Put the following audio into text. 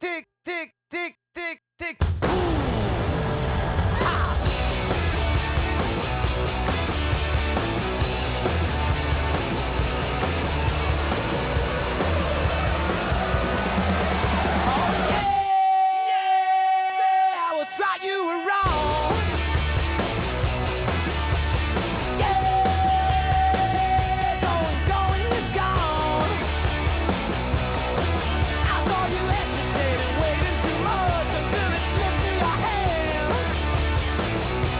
tick, tick, tick, tick, tick. Oh yeah, yeah. I was right, you were wrong.